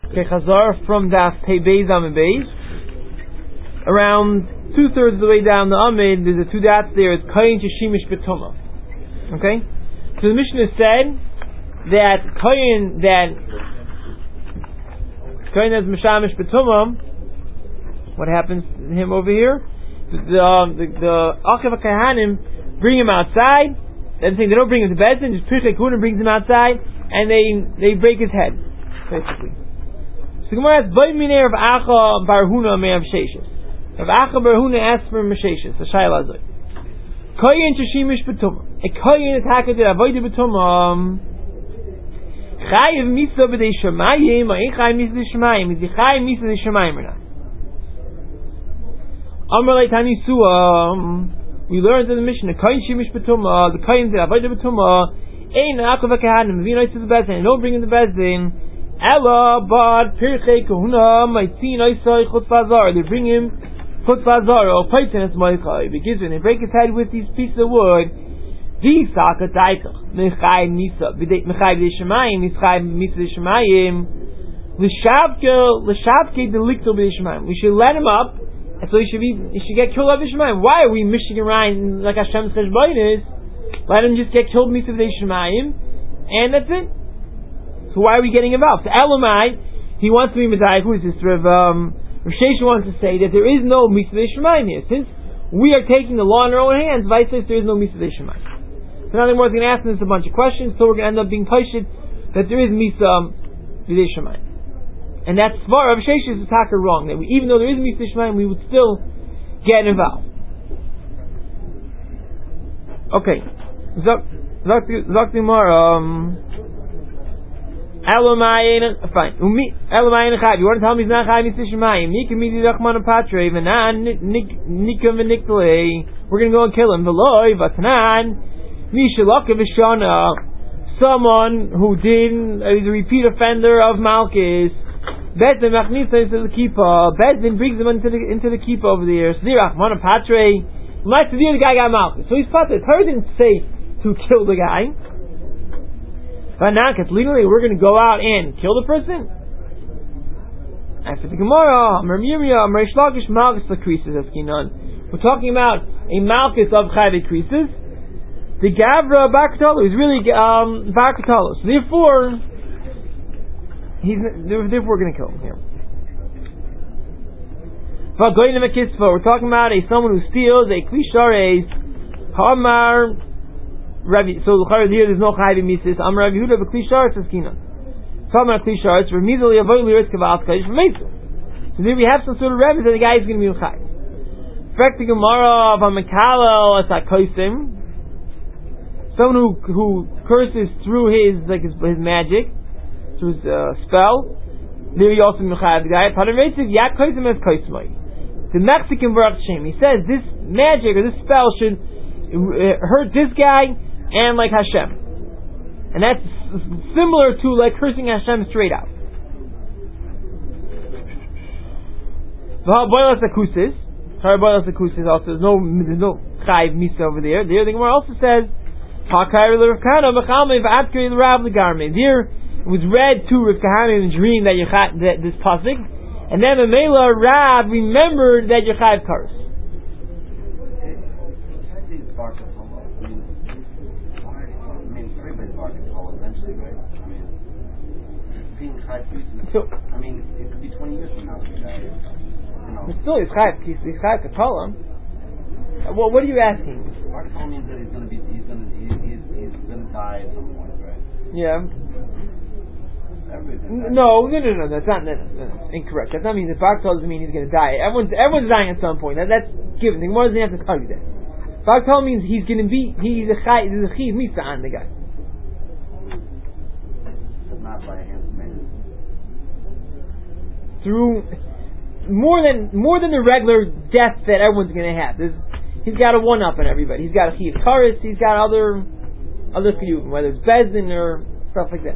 Okay, Chazar from Daf Pei Beis Amid Beis. Around 2/3 of the way down the Amid, there's a two dots there. It's Kayin Shishimish B'Tumah. Okay, so the Mishnah said that Kayin has Mishamish B'Tumah. What happens to him over here? The Achav HaKahanim bring him outside. They don't bring him to Bezdin. Just Pirchei Kuna brings him outside, and they break his head, basically. So Gemara asks, "Bay minei Rav Acha bar Huna may have Sheshes." Rav Acha bar Huna asks for Mesheshes. The Shaila Azoi. Koyin Shishimish B'Tumah. A Koyin is hakadid avodah B'Tumah. Chayiv Misa B'Dei Shemayim. Ain't Chayiv Misa B'Dei Shemayim. Is he Chayiv Misa B'Dei Shemayim or not? Amar Leitani Suam. We learned in the Mishnah, Koyin Shimish B'Tumah, the Koyin that avodah B'Tumah, Ein Akav HaKahanim, V'inois to the Bezdin, don't bring in the Bezdin, Ella, Bad, Pirchei Kahuna, Maitzin, Oisai, Chutz Vazar, they bring him Chutz Vazar, or Paitin, it's Moichai, he gives it, they break his head with these pieces of wood, V'Saka Taikach, Mechai Misa, Mechai B'Dei Shemayim, Mechai Misa B'Dei Shemayim, L'Shavke Delikto B'Dei Shemayim, we should let him up, and so he should get killed of Ishmael. Why are we mishing around like Hashem says is? Let him just get killed Misa B'Dei Shemayim, and that's it. So why are we getting involved? So Elamai, he wants to be Medayik, who is this? Rav Shesha wants to say that there is no Misa B'Dei Shemayim here. Since we are taking the law in our own hands, Vice says there is no Misa B'Dei Shemayim. So now the Gemara is going to ask us a bunch of questions, so we're going to end up being pashid that there is Misa B'Dei Shemayim. And that's Svar Rav Shesha is taka wrong. That even though there is Misa Shemaim, we would still get involved. Okay. Zaktimar, fine. Elamayin Chayv. You want to tell me he's not Chayv Misa Shemaim? Nika Midi Rachman Patre, Vanan, Nika V'Niklei. We're going to go and kill him. V'loi, Vatanan, Mishalaka V'Shana. Someone who is a repeat offender of Malchus. Bezdin Machmisa into the Kippah. Bezdin brings him into the Kippah over there. Zirach, Mana Patre. Like the guy got Malchus. So he's Patre. Torah didn't say to kill the guy. But now, because legally we're going to go out and kill the person. After the Gemara, Amar Miriam, Amar Shlakish, Malchus Lakrisis Eskinon. We're talking about a Malchus of Chayvei Krisis. The Gavra Barkatolo is really Barkatolo. So therefore we're going to kill him here. We're talking about someone who steals a Klishares Hamar Ravi. So here there's no Chayvei Mises. Amar Ravi Huda Klishares Eskina. Hamar Klishares Remizali Avoy Liris Kavalskaish Mesu. So there we have some sort of Ravi that the guy is going to be Chayv. Fact the Gemara of Amakala as Akosim. Someone who curses through his magic, through his spell. There he also mechayev the guy. The Mexican Baruch Shem. He says this magic or this spell should hurt this guy and like Hashem, and that's similar to like cursing Hashem straight out. Also there's no chayiv misa over there. The other Gemara also says. Here it was read to Rav Kahana in a dream that this pasuk, and then the Mela Rav remembered that Yechayev curse. So it could be 20 years from now. But still, he's Chayev Katola. Well, what are you asking? Barkatol means that he's going to die at some point, right? Yeah. No, that's not incorrect. That doesn't mean that Barkatol doesn't mean he's going to die. Everyone's dying at some point. That's given. The Gemara doesn't have to tell you that. Barkatol means he's a chiv misa on the guy. But not by a handsome man. Through more than the regular death that everyone's going to have. He's got a one up on everybody. He's got a chiyuv karis. He's got other chiyuvim, whether it's bezdin or stuff like that.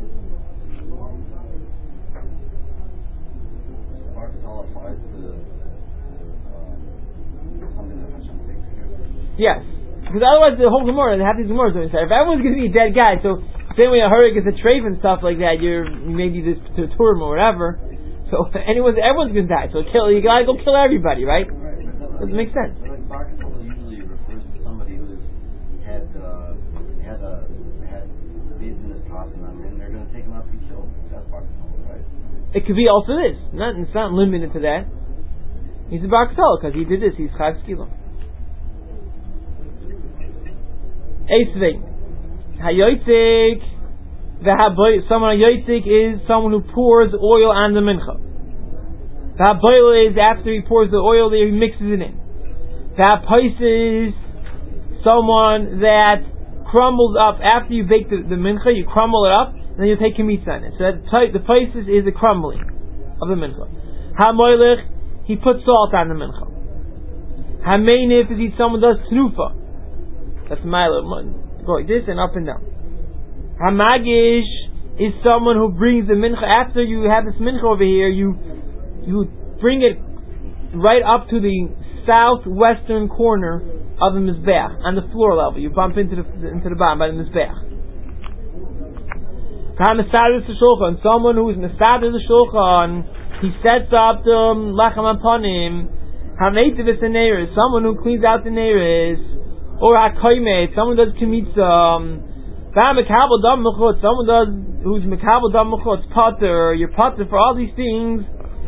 Yes, because otherwise the whole Gemara, half these Gemaras don't say. If everyone's going to be a dead guy, so same way a hurry gets a treif and stuff like that, you're maybe this to Turim or whatever. So everyone's going to die. So you gotta go kill everybody, right? Doesn't make sense. So like bar control usually refers to somebody who had business tossing them, and they're going to take him out to be killed. That's bar control, right? It could be also this. It's not limited to that. He's a bar control because he did this. He's chayv skila. Eisvei hayoytik. Someone hayoytik is someone who pours oil on the mincha. The haboil is after he pours the oil there, he mixes it in. The hapais is someone that crumbles up after you bake the mincha. You crumble it up, and then you take kemitza on it. So the pais is the crumbling of the mincha. Hamoilech, he puts salt on the mincha. Hameinif is someone does snufa. That's milo, go like this and up and down. Hamagish is someone who brings the mincha after you have this mincha over here. You bring it right up to the southwestern corner of the mizbeach on the floor level. You bump into the bottom by the mizbeach. And someone who is mesader the shulchan, he sets up the lachem aponim. Hameitiv is someone who cleans out the neiros, or hakoymet, someone does kemitza. Someone who's mekabel dam mechutz potter. You're potter for all these things.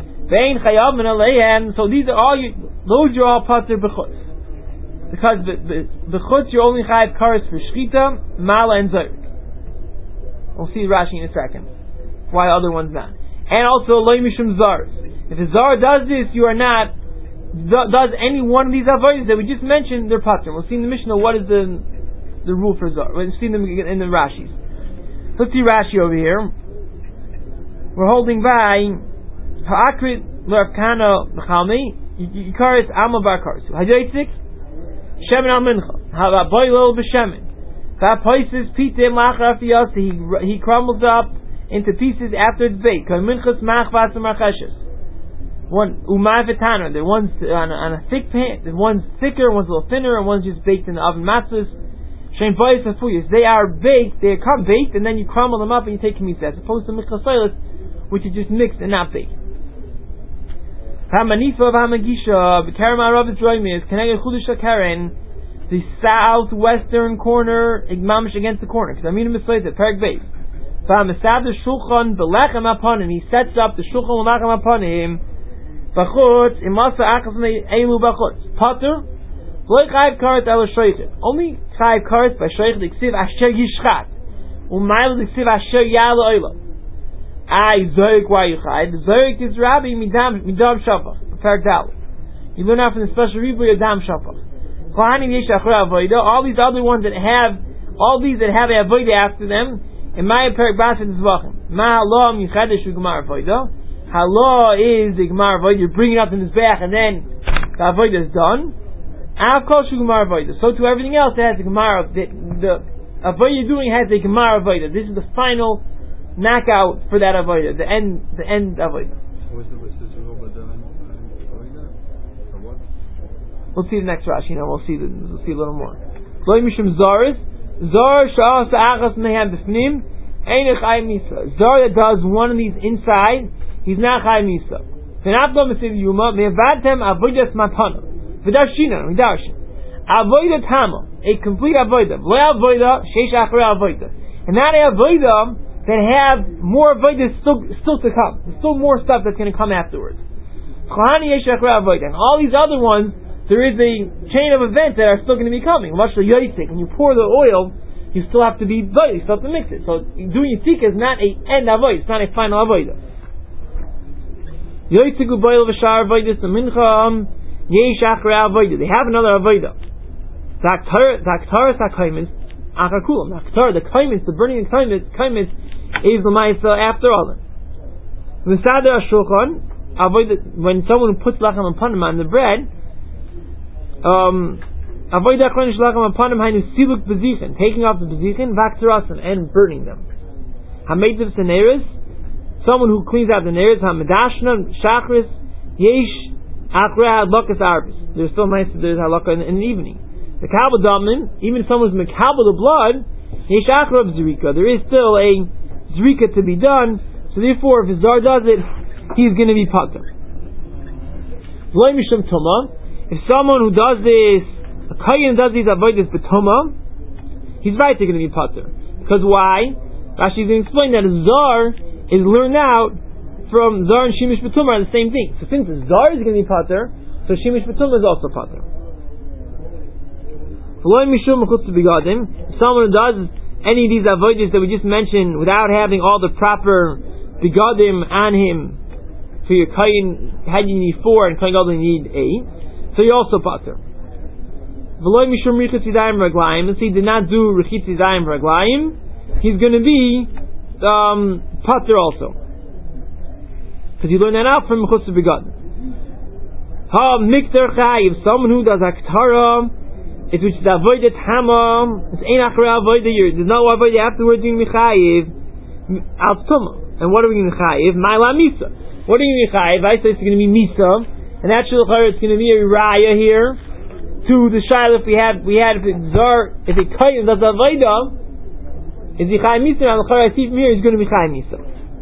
So these are all those are all pater b'chutz, because b'chutz you're only chayav kares for shchita, mala, and zayrik. We'll see Rashi in a second why other ones not. And also loy mishum zar. If a zar does this, you are not does any one of these avodas that we just mentioned. They're pater. We'll see in the Mishnah what is the rule for zar. We'll see them in the Rashis. Let's see Rashi over here. We're holding by. Ha'akrit l'Ravkana b'chalmi yikaris alma bar karsu hayoytzik shemen al mincha ha'vaboilo b'shemen ha'poises pitim lachar afiyasi he crumbles up into pieces after it's baked kol minchas machvas marcheshes one umay v'tana the one's on a thick pan, the one's thicker, one's a little thinner, and one's just baked in the oven matzahs shein bois afuyas they are baked, they come baked, and then you crumble them up and you take kemitza, as opposed to michasaylas which is just mixed and not baked. Hamanifa of Hamagisha, B'Kerem Arav Droimis, Keneged Chudusha Karen, the southwestern corner, Igmamish against the corner. Because I mean, Mitzvah, Perek Beis. V'Hamasav the Shulchan, B'Lechem Aponim, he sets up the Shulchan B'Lechem Aponim, B'Chutz, Imasa Achas Elu B'Chutz. Pater, V'Loi Chayiv Karet El Shoychet. Only Chayiv Karet by Shoychet D'Ksiv Asher Yishchat. U'Mayel D'Ksiv Asher Yal Oila. Zorik why you chayv. Zorik is Rabbi midam shafach. Perek Dal. You learn out from the special ribuy of dam shafach. Kohanim yesh achra avoda. All these other ones that have a avoda after them. In my perek basid zvachim. Ma halaw michadesh u'gemar avoda. Halaw is the gemar avoda. You bring it up in this back and then the avoda is done. Av kol shugemar avoda. So to everything else it has a gemar. The avoda you're doing has a gemar avoda. This is the final knockout for that avodah, the end avodah. We'll see the next Rashi. We'll see a little more. Loy mishum zaris zar sha'as achas mehem b'fnim ein chayim misa. Zar that does one of these inside, he's not chayim misa. V'naflo mesiv yuma me'avatem avodas matana v'darshina v'darshin avodah tama, a complete avodah. Loy avodah sheish achrei avodah, and not a avodah that have more avodah still to come. There's still more stuff that's going to come afterwards. And all these other ones, there is a chain of events that are still going to be coming. When you pour the oil, you still have to be avodah, you still have to mix it. So doing yitzika is not an end avodah, it's not a final avodah. They have another avodah. The kaimis, the burning of kaimis is the ma'isa after all. V'sadar shulchan, when someone puts lachem aponim on the bread, avoid achronish lachem aponim hainu siluk bezichin, taking off the bezichin, vaktarasim, and burning them. Hameitiv seneris, someone who cleans out the neris, hamadashna shachris yesh achre hadlakas arbis. There's still nice. There's halakha in the evening. The kabel damin, even if someone's mekabel the blood, yesh achre zrika. There is still a zrika to be done. So therefore, if a zar does it he's going to be pater. If someone who does this, a kohen does these avodas b'tumah, he's right, they're going to be pater. Because why? Rashi is going to explain that a zar is learned out from zar and shimish b'tumah are the same thing. So since zar is going to be pater, so shimish b'tumah is also pater. If someone does any of these avodas that we just mentioned without having all the proper bigadim on him, for your kohen head you need 4 and kohen gadol you need 8, so you're also pater. Since he did not do rechitz yadayim v'raglayim, he's going to be pater also, because you learn that out from mechutz bigadim. Ha mikter chayiv, someone who does aktara, it's which is avodah tama, it's ein achra avodah, there's no avodah afterwards in mechayiv al tuma. And what are we going to chayiv? Ma'ila misa. What are you going to chayiv? I say it's going to be misa, and actually it's going to be a raya here to the shayla. If if it's zar, if it kohen does avodah, is he chayiv misa? And I see from here he's going to be chayiv misa.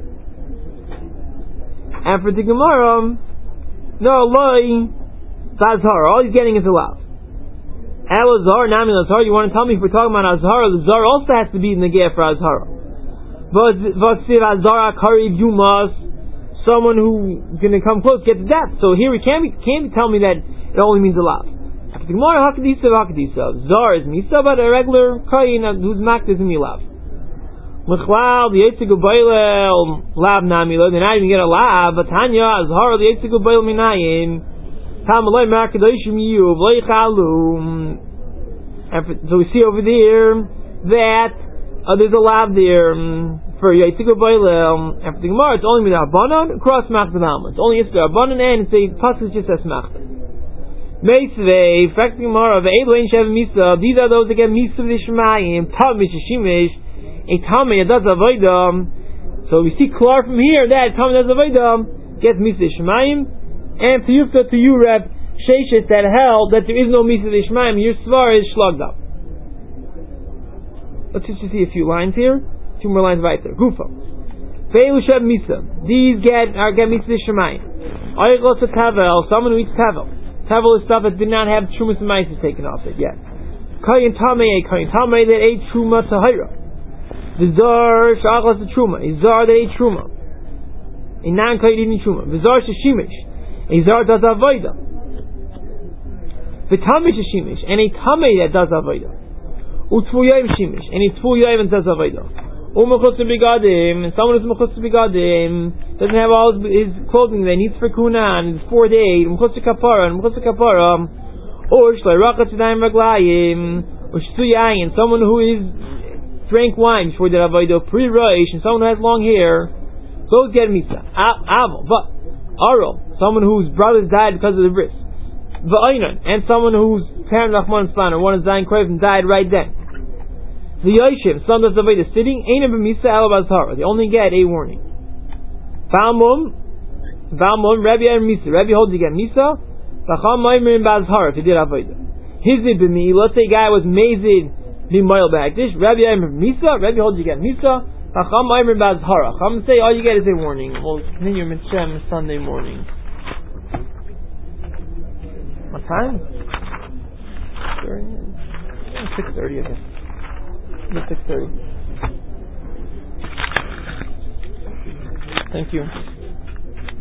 And for the Gemara, no loy zazhar. All he's getting is a lav. Al-Azhar, Nami Azhar, you want to tell me if we're talking about Azhar, the Zar also has to be in the gear for Azhar. But Azhar Akari Yumas, someone who's going to come close, gets death. So here we can't tell me that it only means a lot. After the Gemara, Hakadisa. Zar is Misa, but a regular Kayin who's Mak is in Milav. Mechlal, the Yitzig Ubayle, Lab Namilo, they're not even get a Lab, but Tanya, Azhar, the Yitzig Ubayle Minayin. So we see over there that there's a lab there for Yitzig Ubayle. After the Gemara, it's only with Abanon across Machzah Alma. It's only Yitzig Abanon and it's a pasuk just as Machzah. Meisvei, fact the Gemara, these are those that get Misa V'Shmayim, Tamish Shimish, a Tamei does avodah. So we see clear from here that Tamei does avodah gets Misa Shmayim. And to you, Reb Sheshes, that held that there is no Misa D'Ishmaim, your Svar is shlugged up. Let's just see a few lines here. 2 more lines right there. Gufa. Ve'elu Sheb Misa. These get Misa D'Ishmaim. Ayach to Tavel, someone who eats Tavel. Tavel is stuff that did not have Trumas and Mices taken off it yet. Kayin Tamei that ate Truma Tahira. The Zar Shachlas the Truma. A Zar that ate Truma. A non-Kayin eating Truma. The Zar Sheshimish. A zar does avodah. V'tamish shimish, and a tamei that does avodah. U'tfuyayim shimish, and a tfuyayim does avodah. U'mechutz bigadim, and someone who's mechutz bigadim doesn't have all his clothing that he needs for kuna, and it's 4 days. Mechutz kapara, and mechutz kapara. Or shlei rachat yadayim raglayim, or shtuyayin, someone who drank wine before the avodah pre-roish, and someone who has long hair, those get misa. Aval, but Aro, someone whose brothers died because of the bris. V'aynon, and someone whose parent Nachman Splan, or one is dying Kraven, died right then. The Yoshim, son of the Veda, sitting, ain't a b'misa alabazhara. They only get a warning. Valmum, Rabbi and Misa. Rabbi holds you get Misa. V'cham ma'imir in bazhara if he did avodah. Hizid b'mi, let's say a guy was mazid b'moil b'akdish. Rabbi and Misa. Rabbi holds you get Misa. Chacham Maimer Bazhara. Chacham say all you get is a warning. We'll continue Mitzvah Sunday morning. What time? 6:30, I guess. 6:30. Thank you.